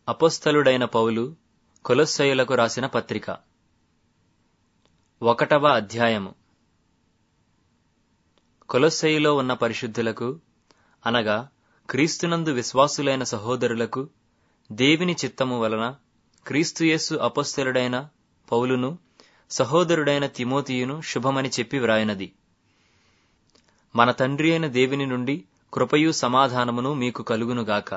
అపోస్తలుడైన పౌలు కొలొస్సయులకు రాసిన పత్రిక 1వ అధ్యాయము. కొలొస్సయిలో ఉన్న పరిశుద్ధులకు, అనగా క్రీస్తునందు విశ్వాసులైన సహోదరులకు, దేవుని చిత్తము వలన క్రీస్తుయేసు అపోస్తలుడైన పౌలును, సహోదరుడైన తిమోతియును శుభమని చెప్పి వ్రాయునది. మన తండ్రి అయిన దేవుని నుండి కృపయు సమాధానమును మీకు కలుగునుగాక.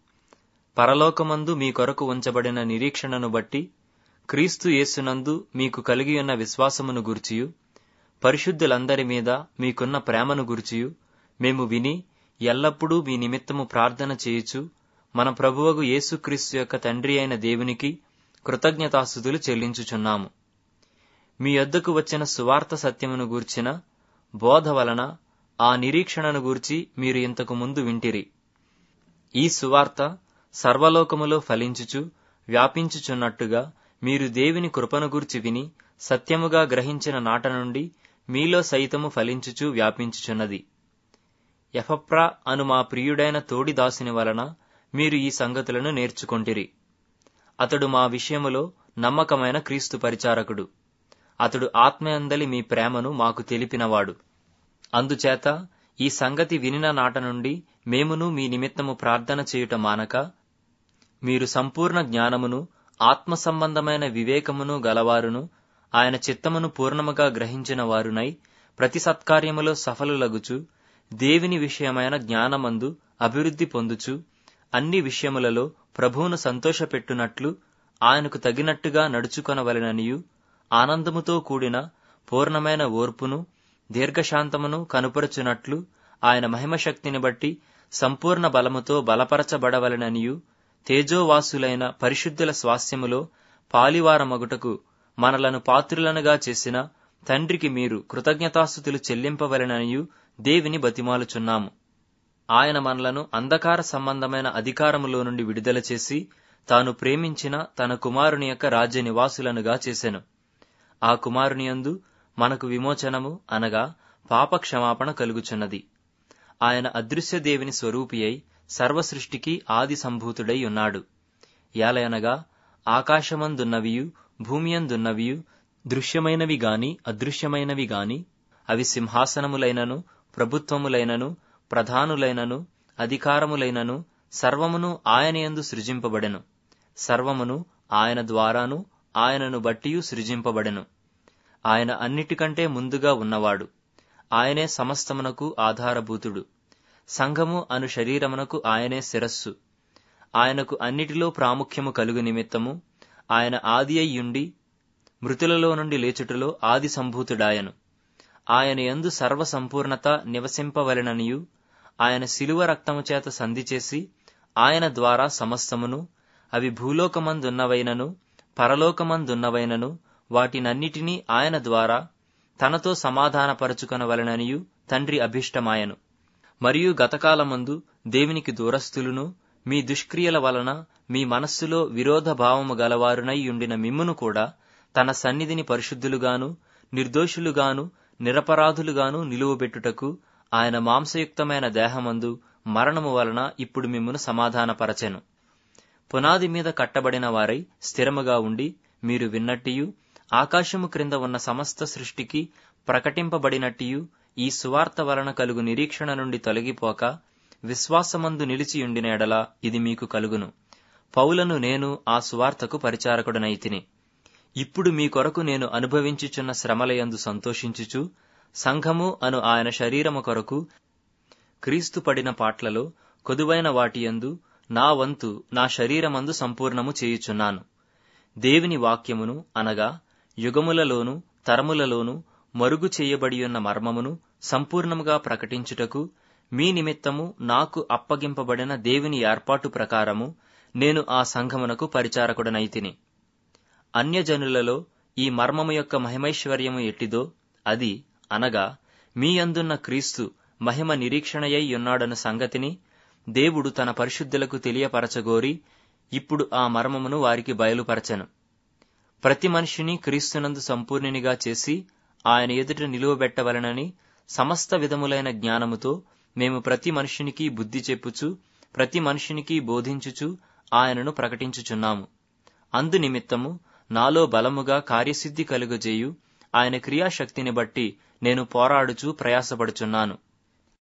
పరలోకమందు మీ కొరకు ఉంచబడిన నిరీక్షణను బట్టి క్రీస్తు యేసునందు మీకు కలిగియున్న విశ్వాసమును గూర్చియు, పరిశుద్ధులందరి మీద మీకున్న ప్రేమను గూర్చియు మేము విని ఎల్లప్పుడూ మీ నిమిత్తము ప్రార్థన చేయుచు మన ప్రభువగు యేసుక్రీస్తు యొక్క తండ్రి అయిన దేవునికి కృతజ్ఞతాస్తుతులు చెల్లించుచున్నాము. మీ యొద్దకు వచ్చిన సువార్త సత్యమును గూర్చిన బోధ వలన ఆ నిరీక్షణను గూర్చి మీరు ఇంతకు ముందు వింటిరి. ఈ సువార్త సర్వలోకములో ఫలించుచు వ్యాపించుచున్నట్టుగా మీరు దేవుని కృపను గూర్చి విని సత్యముగా గ్రహించిన నాట నుండి మీలో సైతము ఫలించుచు వ్యాపించుచున్నది. ఎపఫ్రా అను మా ప్రియుడైన తోడి దాసుని వలన మీరు ఈ సంగతులను నేర్చుకొంటిరి. అతడు మా విషయములో నమ్మకమైన క్రీస్తు పరిచారకుడు. అతడు ఆత్మయందలి మీ ప్రేమను మాకు తెలిపినవాడు. అందుచేత ఈ సంగతి వినిన నాట నుండి మేమును మీ నిమిత్తము ప్రార్థన చేయుట మానక, మీరు సంపూర్ణ జ్ఞానమును ఆత్మ సంబంధమైన వివేకమును గలవారును, ఆయన చిత్తమును పూర్ణముగా గ్రహించిన వారునై ప్రతి సత్కార్యములో సఫలులగుచు, దేవుని విషయమైన జ్ఞానమందు అభివృద్ధి పొందుచు, అన్ని విషయములలో ప్రభువును సంతోషపెట్టునట్లు ఆయనకు తగినట్టుగా నడుచుకొనవలెననియు, ఆనందముతో కూడిన పూర్ణమైన ఓర్పును దీర్ఘశాంతమును కనుపరచునట్లు ఆయన మహిమశక్తిని బట్టి సంపూర్ణ బలముతో బలపరచబడవలెననియు, తేజోవాసులైన పరిశుద్ధుల స్వాస్థ్యములో పాలివారమగుటకు మనలను పాత్రులనుగా చేసిన తండ్రికి మీరు కృతజ్ఞతాస్తుతులు చెల్లింపవలెననియు దేవుని బతిమాలుచున్నాము. ఆయన మనలను అంధకార సంబంధమైన అధికారములో నుండి విడుదల చేసి తాను ప్రేమించిన తన కుమారుని యొక్క రాజ్య నివాసులనుగా చేసెను. ఆ కుమారునియందు మనకు విమోచనము, అనగా పాప క్షమాపణ కలుగుచున్నది. ఆయన అదృశ్య దేవుని స్వరూపి అయి సర్వసృష్టికి ఆది సంభూతుడై ఉన్నాడు. యాలయనగా ఆకాశమందున్నవియు భూమియందున్నవియు, దృశ్యమైనవి గాని అదృశ్యమైనవి గాని, అవి సింహాసనములైనను ప్రభుత్వములైనను ప్రధానులైనను అధికారములైనను సర్వమును ఆయనయందు సృజింపబడెను. సర్వమును ఆయన ద్వారాను ఆయనను బట్టియు సృజింపబడెను. ఆయన అన్నిటికంటే ముందుగా ఉన్నవాడు. ఆయనే సమస్తమునకు ఆధారభూతుడు. సంఘము అను శరీరమునకు ఆయనే శిరస్సు. ఆయనకు అన్నిటిలో ప్రాముఖ్యము కలుగు నిమిత్తము ఆయన ఆది అయ్యుండి మృతులలో నుండి లేచుటలో ఆది సంభూతుడాయను. ఆయన యందు సర్వ సంపూర్ణత నివసింపవలెననియు, ఆయన శిలువ రక్తము చేత సంధి చేసి ఆయన ద్వారా సమస్తమును, అవి భూలోకమందున్నవైనను పరలోకమందున్నవైనను వాటినన్నిటినీ ఆయన ద్వారా తనతో సమాధానపరచుకొనవలెననియు తండ్రి అభిష్టమాయను. మరియు గతకాలమందు దేవునికి దూరస్థులును, మీ దుష్క్రియల వలన మీ మనస్సులో విరోధ భావము గలవారునై ఉండిన మిమ్మును కూడా తన సన్నిధిని పరిశుద్ధులుగాను నిర్దోషులుగాను నిరపరాధులుగాను నిలువబెట్టుటకు ఆయన మాంసయుక్తమైన దేహమందు మరణము వలన ఇప్పుడు మిమ్మును సమాధానపరచెను. పునాది మీద కట్టబడిన వారై స్థిరముగా ఉండి మీరు విన్నట్టియు, ఆకాశము క్రింద ఉన్న సమస్త సృష్టికి ప్రకటింపబడినట్టియు ఈ సువార్త వలన కలుగు నిరీక్షణ నుండి తొలగిపోక విశ్వాసమందు నిలిచియుండిన ఎడల ఇది మీకు కలుగును. పౌలను నేను ఆ సువార్తకు పరిచారకుడనైతిని. ఇప్పుడు మీ కొరకు నేను అనుభవించుచున్న శ్రమలయందు సంతోషించుచు, సంఘము అను ఆయన శరీరము కొరకు క్రీస్తు పడిన పాట్లలో కొదువైన వాటియందు నా వంతు నా శరీరమందు సంపూర్ణము చేయుచున్నాను. దేవుని వాక్యమును, అనగా యుగములలోను తరములలోను మరుగు చేయబడియున్న మర్మమును సంపూర్ణముగా ప్రకటించుటకు మీ నిమిత్తము నాకు అప్పగింపబడిన దేవుని ఏర్పాటు ప్రకారము నేను ఆ సంఘమునకు పరిచారకుడనైతిని. అన్యజనులలో ఈ మర్మము యొక్క మహిమైశ్వర్యము ఎట్టిదో, అది అనగా మీ అందున్న క్రీస్తు మహిమ నిరీక్షణయై ఉన్నాడన్న సంగతిని దేవుడు తన పరిశుద్ధులకు తెలియపరచగోరి ఇప్పుడు ఆ మర్మమును వారికి బయలుపరచెను. ప్రతి మనిషిని క్రీస్తునందు సంపూర్ణునిగా చేసి ఆయన ఎదుట నిలువబెట్టవలనని సమస్త విధములైన జ్ఞానముతో మేము ప్రతి మనుషునికి బుద్ధి చెప్పుచు ప్రతి మనుషునికి బోధించుచు ఆయనను ప్రకటించుచున్నాము. అందు నిమిత్తము నాలో బలముగా కార్యసిద్ధి కలుగజేయు ఆయన క్రియాశక్తిని బట్టి నేను పోరాడుచూ ప్రయాసపడుచున్నాను.